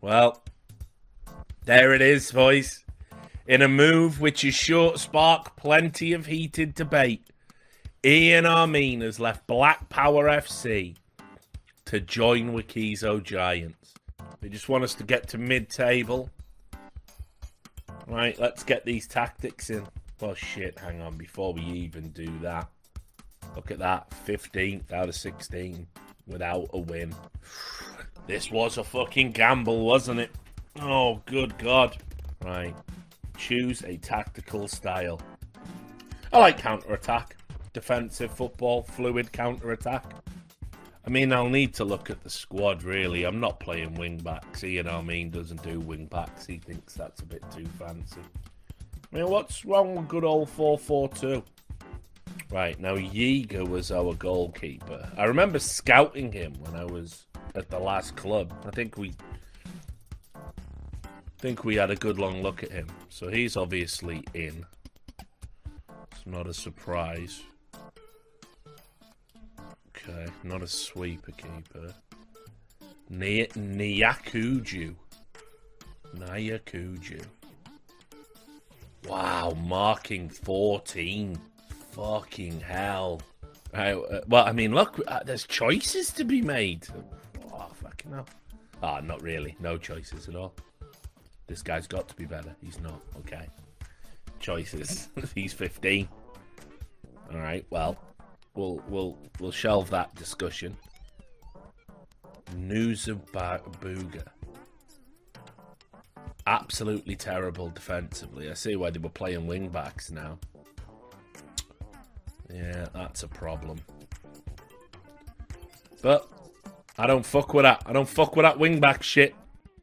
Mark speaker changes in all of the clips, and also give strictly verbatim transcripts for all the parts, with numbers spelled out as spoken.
Speaker 1: Well, there it is, boys. In a move which is sure to spark plenty of heated debate, Ian Armin has left Black Power F C to join Wikizo Giants. They just want us to get to mid-table. Right, let's get these tactics in. Oh, shit, hang on, before we even do that. Look at that, fifteenth out of sixteen without a win. This was a fucking gamble, wasn't it? Oh, good God. Right, choose a tactical style. I like counter-attack. Defensive football, fluid counter-attack. I mean, I'll need to look at the squad, really. I'm not playing wing-backs. Ian Armin doesn't do wing-backs. He thinks that's a bit too fancy. I mean, what's wrong with good old four four two? Right, now Yiga was our goalkeeper. I remember scouting him when I was at the last club. I think we... think we had a good long look at him. So he's obviously in. It's not a surprise. Okay, not a sweeper keeper. Ny Nyakuju. Nyakuju. Wow, marking fourteen. Fucking hell. Right, uh, well, I mean, look, uh, there's choices to be made. Oh, fucking hell. Ah, oh, not really. No choices at all. This guy's got to be better. He's not. Okay. Choices. He's fifteen. All right, well. We'll we'll we'll shelve that discussion. Nuzabuga. Absolutely terrible defensively. I see why they were playing wing backs now. Yeah, that's a problem. But I don't fuck with that. I don't fuck with that wing back shit.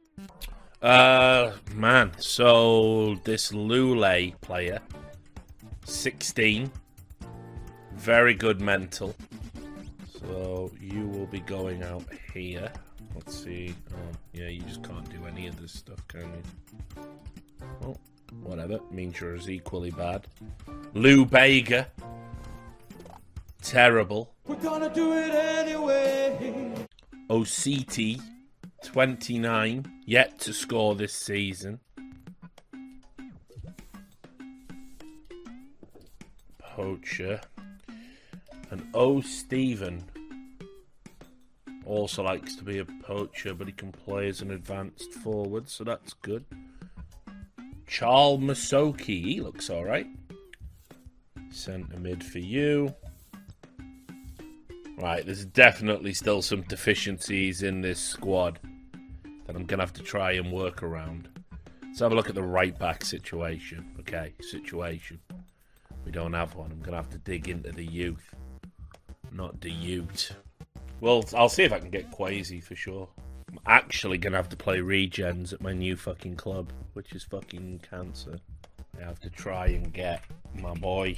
Speaker 1: Uh man, so this Lule player, sixteen. Very good mental. So you will be going out here. Let's see. Oh, yeah, you just can't do any of this stuff, can you? Well, whatever. Means you're as equally bad. Lou Bega. Terrible.
Speaker 2: We're gonna do it anyway.
Speaker 1: O C T, twenty-nine. Yet to score this season. Poacher. And O. Stephen also likes to be a poacher, but he can play as an advanced forward, so that's good. Charles Masoki, he looks alright. Centre mid for you. Right, there's definitely still some deficiencies in this squad that I'm going to have to try and work around. Let's have a look at the right back situation. Okay, situation. We don't have one. I'm going to have to dig into the youth. Not the Ute. Well, I'll see if I can get Quasi for sure. I'm actually going to have to play regens at my new fucking club, which is fucking cancer. I have to try and get my boy.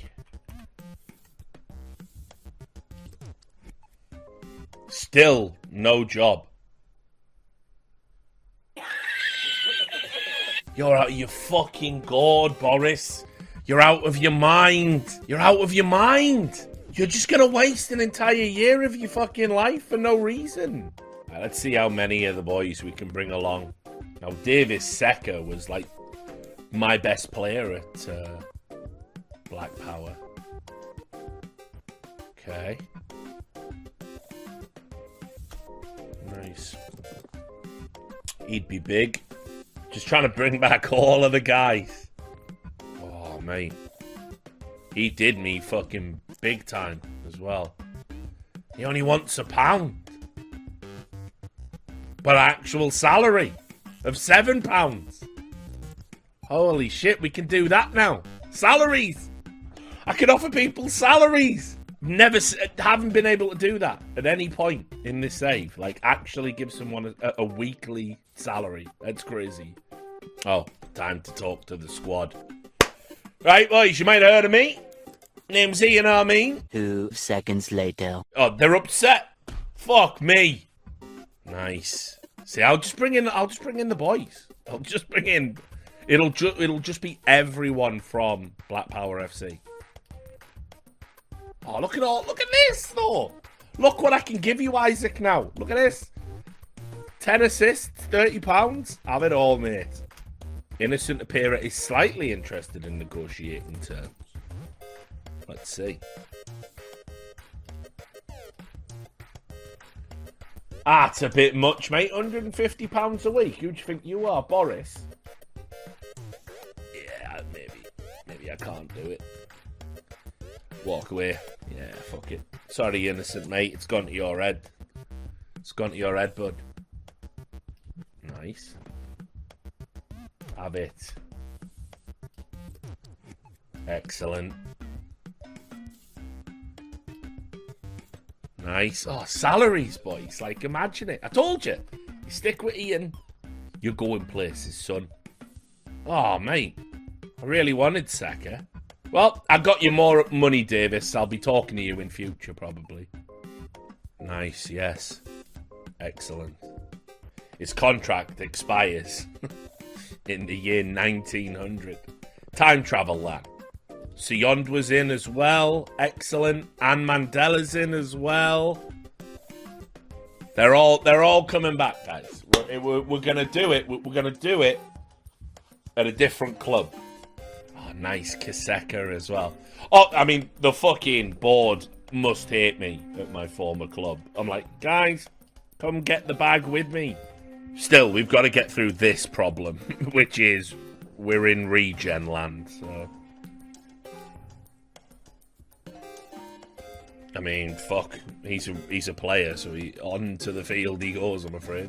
Speaker 1: Still no job. You're out of your fucking gourd, Boris. You're out of your mind. You're out of your mind. You're just going to waste an entire year of your fucking life for no reason. Right, let's see how many of the boys we can bring along. Now, Davis Secker was like my best player at uh, Black Power. Okay. Nice. He'd be big. Just trying to bring back all of the guys. Oh, mate. He did me fucking big time as well. He only wants a pound. But actual salary of seven pounds. Holy shit, we can do that now. Salaries. I can offer people salaries. Never, haven't been able to do that at any point in this save. Like, actually give someone a, a weekly salary. That's crazy. Oh, time to talk to the squad. Right, boys, you might have heard of me. Name's Ian Armin.
Speaker 3: Two seconds later.
Speaker 1: Oh, they're upset. Fuck me. Nice. See, I'll just bring in. I'll just bring in the boys. I'll just bring in. It'll just. It'll just be everyone from Black Power F C. Oh, look at all. Look at this, though. Look what I can give you, Isaac. Now, look at this. ten assists, thirty pounds. Have it all, mate. Innocent appearer is slightly interested in negotiating terms. Let's see. Ah, it's a bit much, mate. one hundred fifty pounds a week. Who do you think you are, Boris? Yeah, maybe. Maybe I can't do it. Walk away. Yeah, fuck it. Sorry, Innocent, mate. It's gone to your head. It's gone to your head, bud. Nice. Have it. Excellent. Nice. Oh, salaries, boys. Like, imagine it. I told you. You stick with Ian, you're going places, son. Oh, mate. I really wanted Saka. Well, I got you more money, Davis. I'll be talking to you in future, probably. Nice, yes. Excellent. His contract expires in the year nineteen hundred. Time travel, lad. Sioned was in as well. Excellent. And Mandela's in as well. They're all they're all coming back, guys. We're, we're, we're gonna do it. We're, we're gonna do it at a different club. Oh, nice Kaseka as well. Oh, I mean, the fucking board must hate me at my former club. I'm like, guys, come get the bag with me. Still, we've got to get through this problem, which is we're in regen land. So, I mean, fuck, he's a he's a player, so he on to the field he goes. I'm afraid.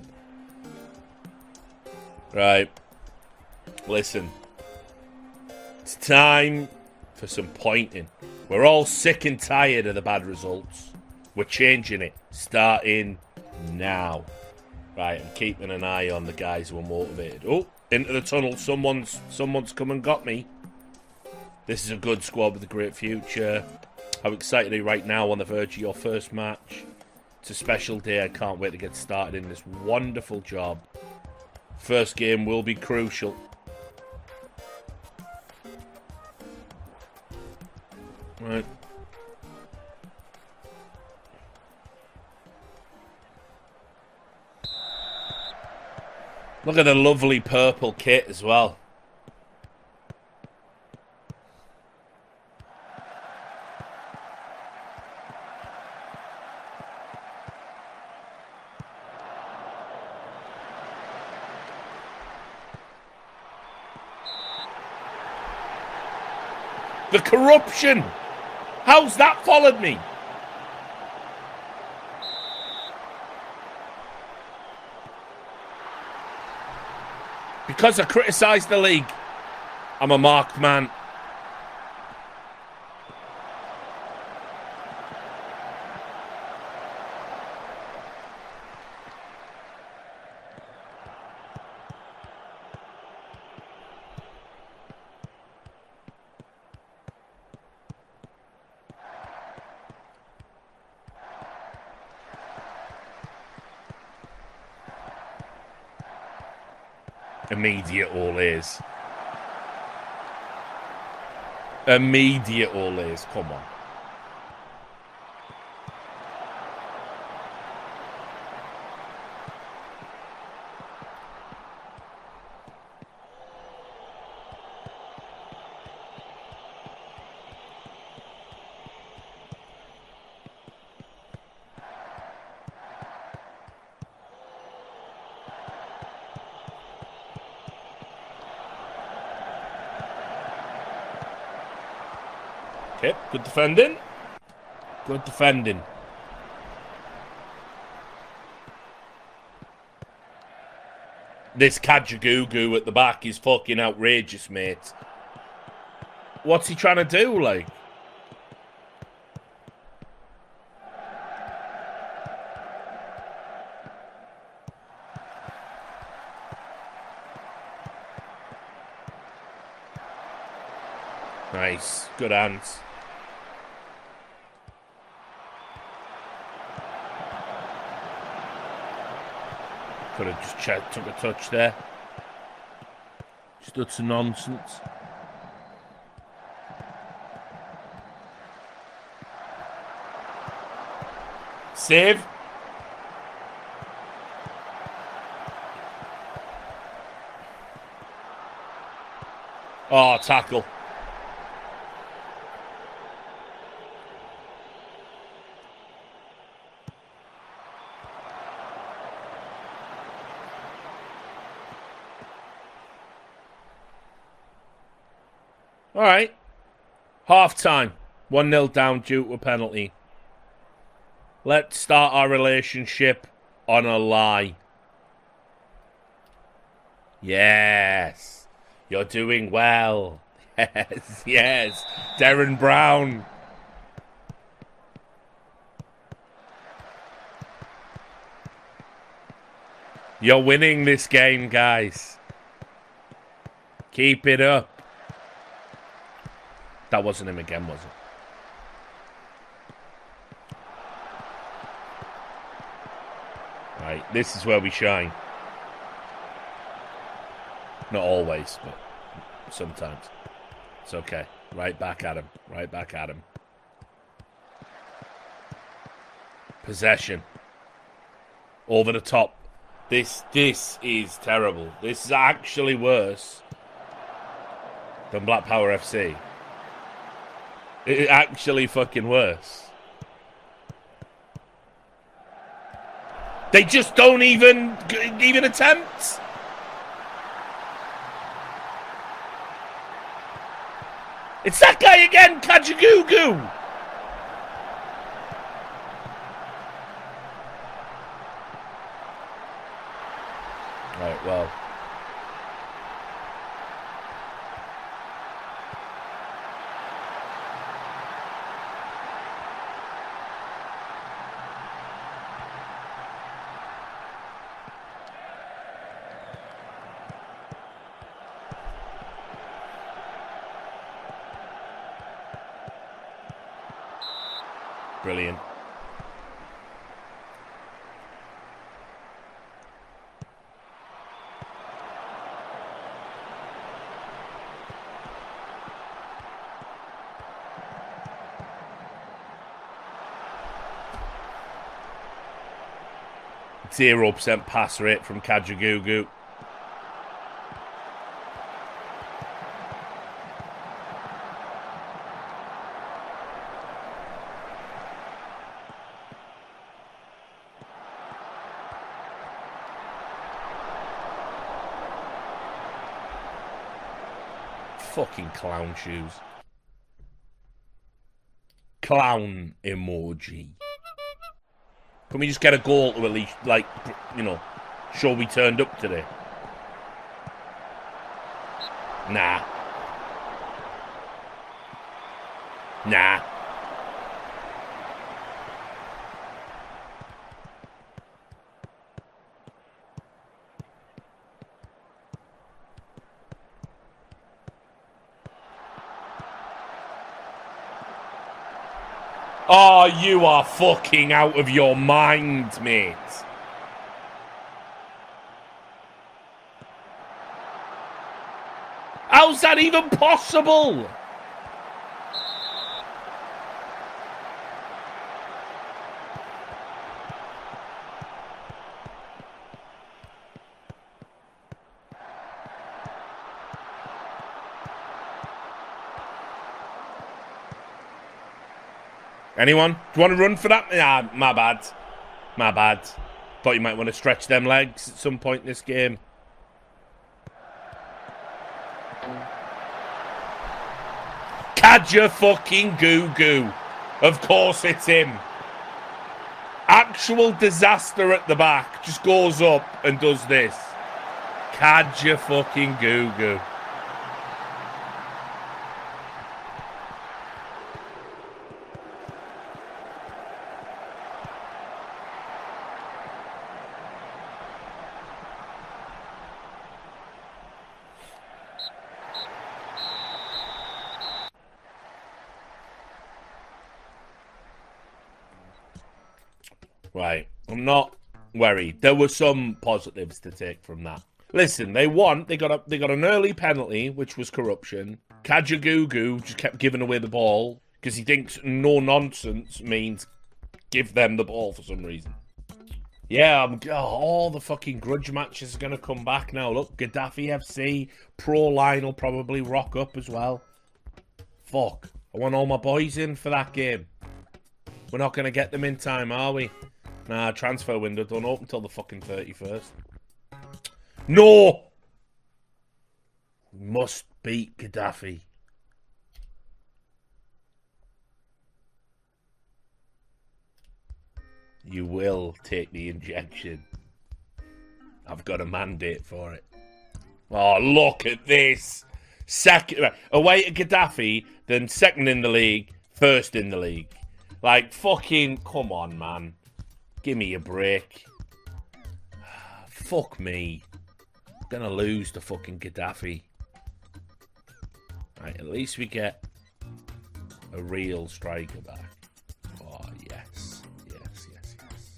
Speaker 1: Right, listen, it's time for some pointing. We're all sick and tired of the bad results. We're changing it, starting now. Right, I'm keeping an eye on the guys who are motivated. Oh, into the tunnel. Someone's someone's come and got me. This is a good squad with a great future. How excited are you right now on the verge of your first match? It's a special day. I can't wait to get started in this wonderful job. First game will be crucial. Right. Look at the lovely purple kit as well. The corruption! How's that followed me? Because I criticised the league, I'm a marked man. Immediate all is. Immediate all is. Come on. Okay, good defending. Good defending. This Kajagoogoo at the back is fucking outrageous, mate. What's he trying to do, like? Nice. Good hands. Could have just ch- took a touch there. Just did some nonsense. Save. Oh, tackle. All right. Half time. one nil down due to a penalty. Let's start our relationship on a lie. Yes. You're doing well. Yes, yes. Darren Brown. You're winning this game, guys. Keep it up. That wasn't him again, was it? Right, this is where we shine. Not always, but sometimes. It's okay. Right back at him. Right back at him. Possession. Over the top. This, this is terrible. This is actually worse than Black Power F C. It actually fucking worse. They just don't even even attempt. It's that guy again, Kajagoogoo. Right, well. Brilliant. Zero percent pass rate from Kajagoogoo. Fucking clown shoes. Clown emoji. Can we just get a goal to at least, like, you know, show we turned up today? Nah. Nah. Oh, you are fucking out of your mind, mate. How's that even possible? Anyone? Do you want to run for that? Nah, my bad. My bad. Thought you might want to stretch them legs at some point in this game. Kaja fucking goo goo. Of course it's him. Actual disaster at the back. Just goes up and does this. Kaja fucking goo goo. Right, I'm not worried. There were some positives to take from that. Listen, they won. They got a, they got an early penalty, which was corruption. Kajagoogoo just kept giving away the ball because he thinks no nonsense means give them the ball for some reason. Yeah, I'm, oh, all the fucking grudge matches are going to come back now. Look, Gaddafi F C, Pro Line will probably rock up as well. Fuck. I want all my boys in for that game. We're not going to get them in time, are we? Nah, transfer window don't open until the fucking thirty-first. No! Must beat Gaddafi. You will take the injection. I've got a mandate for it. Oh, look at this. Second, away to Gaddafi, then second in the league, first in the league. Like, fucking, come on, man. Give me a break. Fuck me. I'm gonna lose to fucking Gaddafi. Right, at least we get a real striker back. Oh, yes. Yes, yes, yes.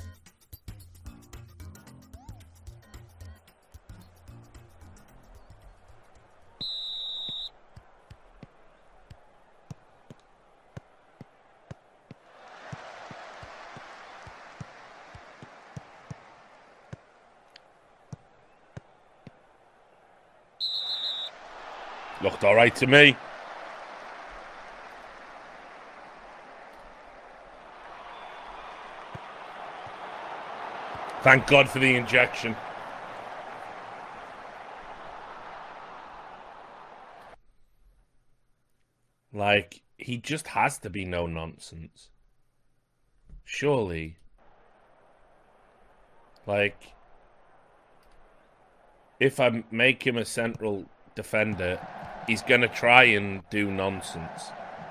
Speaker 1: Looked alright to me. Thank God for the injection. Like, he just has to be no nonsense. Surely. Like, if I make him a central defender, he's going to try and do nonsense.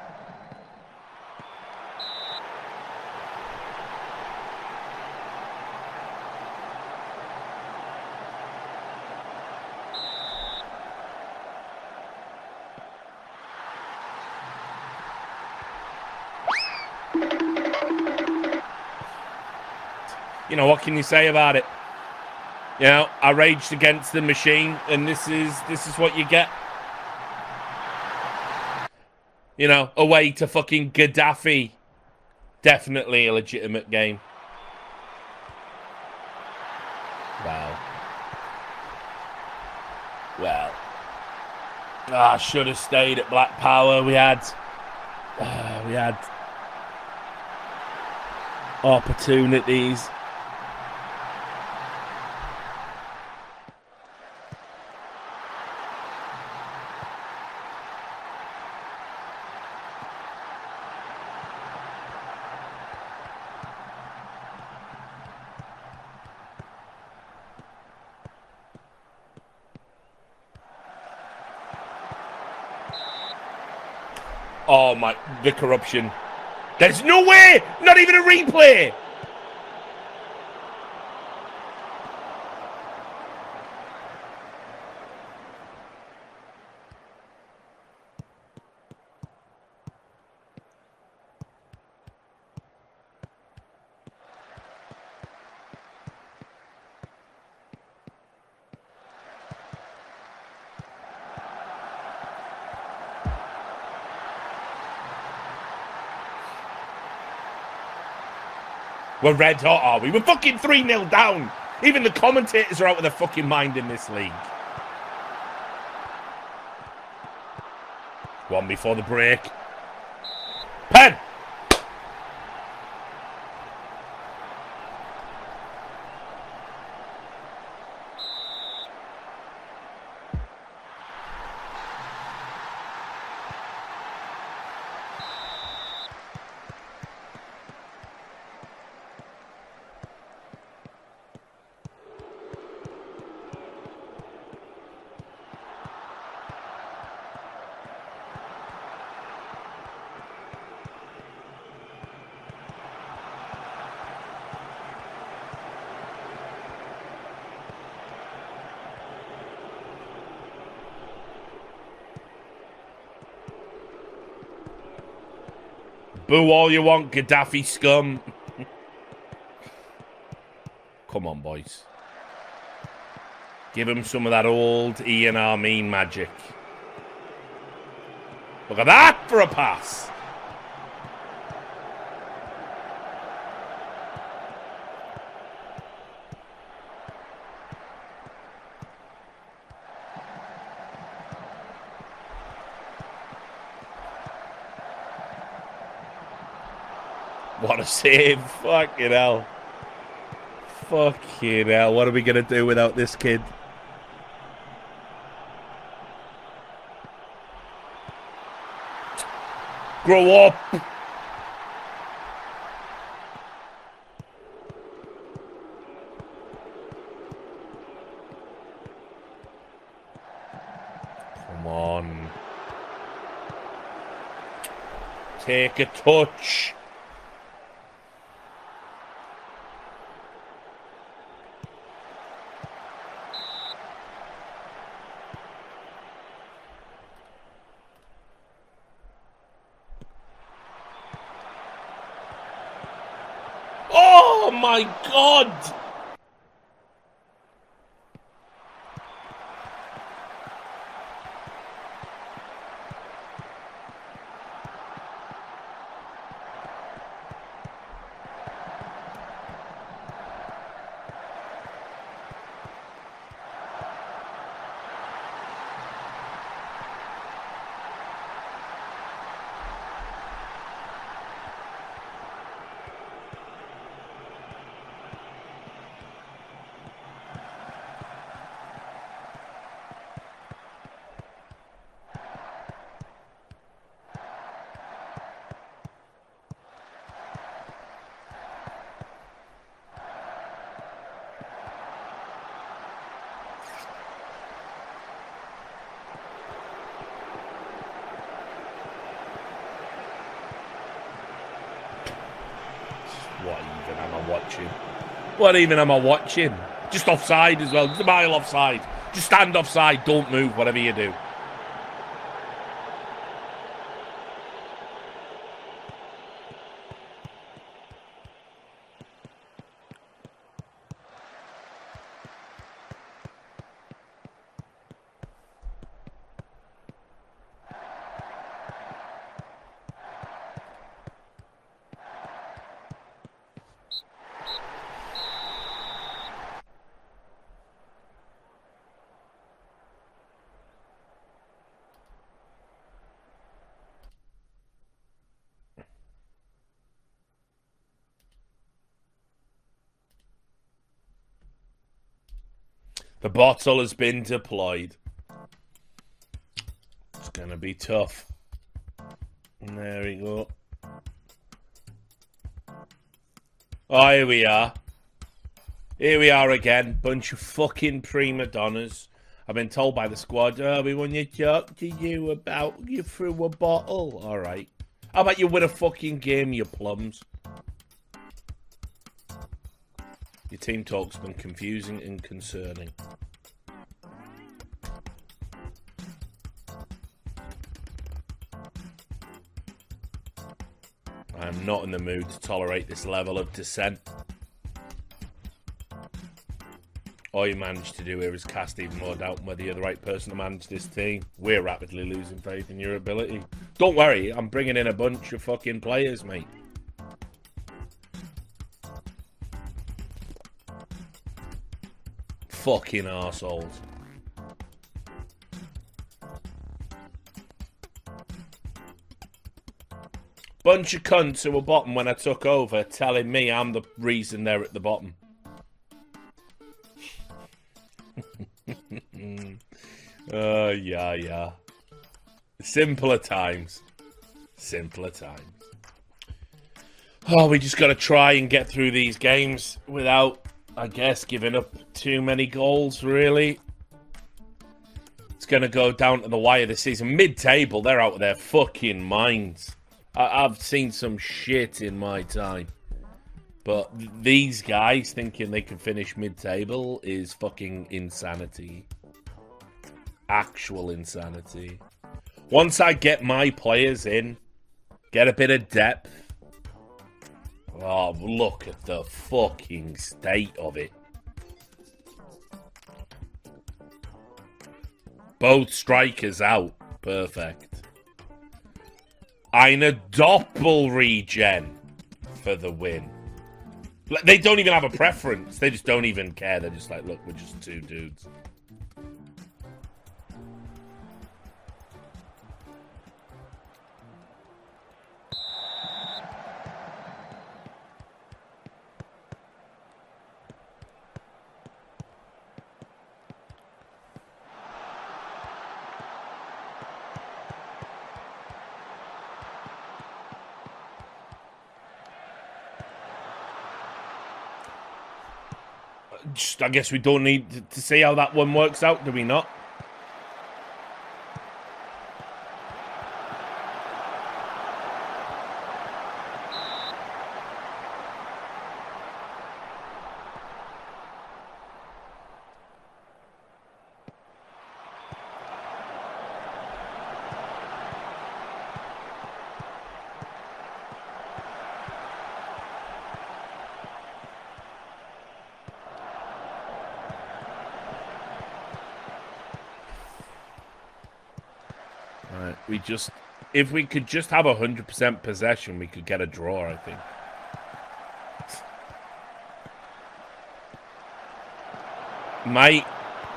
Speaker 1: You know, what can you say about it? You know, I raged against the machine, and this is this is what you get. You know, away to fucking Gaddafi. Definitely a legitimate game. Wow. Well. Ah, should have stayed at Black Power. We had... Uh, we had... opportunities. Oh my, the corruption. There's no way! Not even a replay! We're red hot, are we? We're fucking three nil down. Even the commentators are out of their fucking mind in this league. One before the break. Pen! Boo all you want, Gaddafi scum. Come on, boys. Give him some of that old Ian Armin magic. Look at that for a pass. What a save. Fucking hell. Fucking hell. What are we going to do without this kid? Grow up. Come on. Take a touch. Oh my God! What even am I watching? What even am I watching? Just offside as well. Just a mile offside. Just stand offside. Don't move, whatever you do. The bottle has been deployed. It's going to be tough. And there we go. Oh, here we are. Here we are again. Bunch of fucking prima donnas. I've been told by the squad, oh, we want to talk to you about you threw a bottle. All right. How about you win a fucking game, you plums? Your team talk's been confusing and concerning. I am not in the mood to tolerate this level of dissent. All you managed to do here is cast even more doubt on whether you're the right person to manage this team. We're rapidly losing faith in your ability. Don't worry, I'm bringing in a bunch of fucking players, mate. Fucking arseholes. Bunch of cunts who were bottom when I took over telling me I'm the reason they're at the bottom. Oh, uh, yeah, yeah. Simpler times. Simpler times. Oh, we just got to try and get through these games without, I guess, giving up too many goals, really. It's going to go down to the wire this season. Mid-table, they're out of their fucking minds. I- I've seen some shit in my time. But these guys thinking they can finish mid-table is fucking insanity. Actual insanity. Once I get my players in, get a bit of depth. Oh, look at the fucking state of it. Both strikers out. Perfect. Eine Doppel regen for the win. They don't even have a preference. They just don't even care. They're just like, look, we're just two dudes. just, I guess we don't need to see how that one works out, do we not? Right, we just, if we could just have one hundred percent possession, we could get a draw, I think. Mate.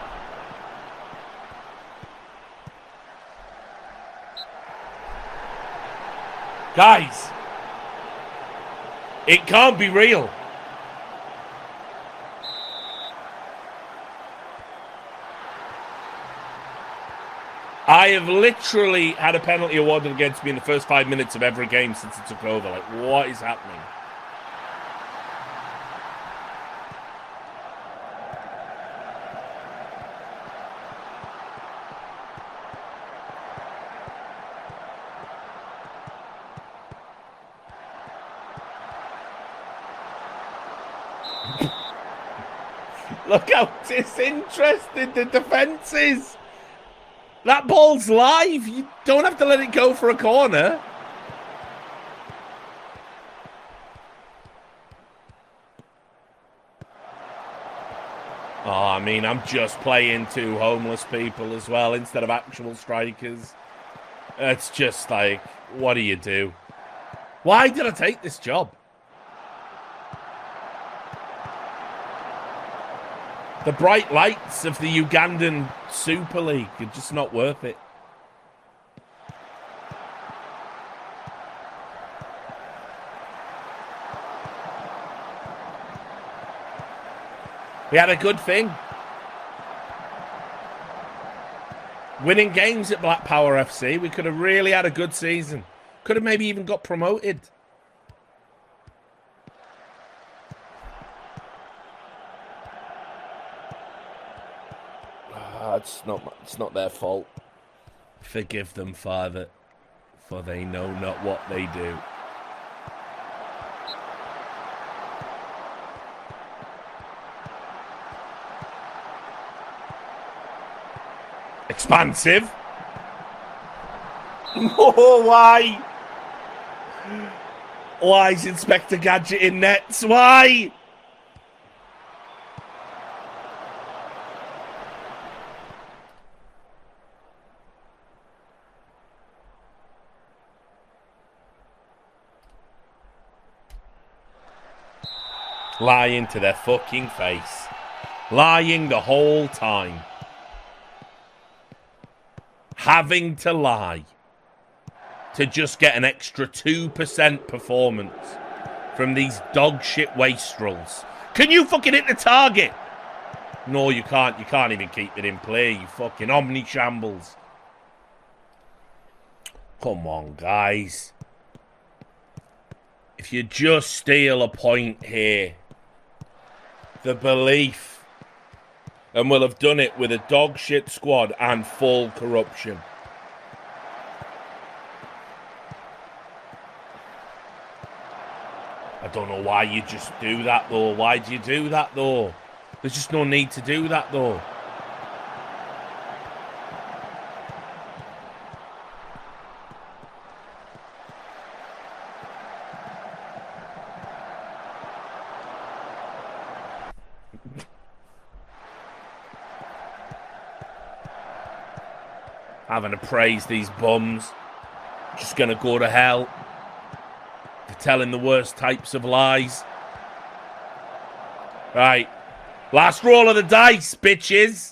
Speaker 1: Guys. It can't be real. I have literally had a penalty awarded against me in the first five minutes of every game since it took over. Like, what is happening? Look how disinterested the defence is. That ball's live. You don't have to let it go for a corner. Oh, I mean, I'm just playing two homeless people as well instead of actual strikers. It's just like, what do you do? Why did I take this job? The bright lights of the Ugandan Super League are just not worth it. We had a good thing. Winning games at Black Power F C. We could have really had a good season. Could have maybe even got promoted. It's not, it's not their fault. Forgive them, Father, for they know not what they do. Expansive. Oh, why? Why is Inspector Gadget in nets? Why? Lying to their fucking face. Lying the whole time. Having to lie to just get an extra two percent performance from these dog shit wastrels. Can you fucking hit the target? No, you can't. You can't even keep it in play, you fucking omni shambles. Come on, guys. If you just steal a point here, the belief, and we'll have done it with a dog shit squad and full corruption. I don't know why you just do that though. Why do you do that though? There's just no need to do that though. Having to praise these bums. Just gonna go to hell. They're telling the worst types of lies. Right. Last roll of the dice, bitches.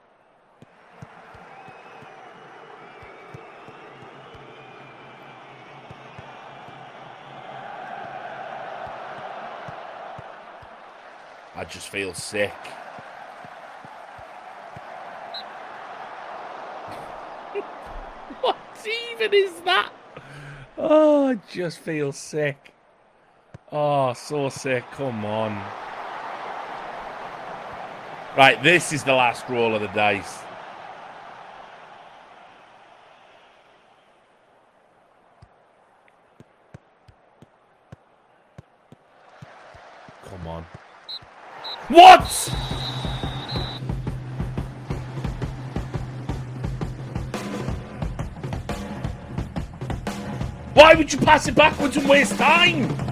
Speaker 1: I just feel sick. What even is that? Oh, I just feel sick. Oh, so sick. Come on. Right, this is the last roll of the dice. Come on. What? Why would you pass it backwards and waste time?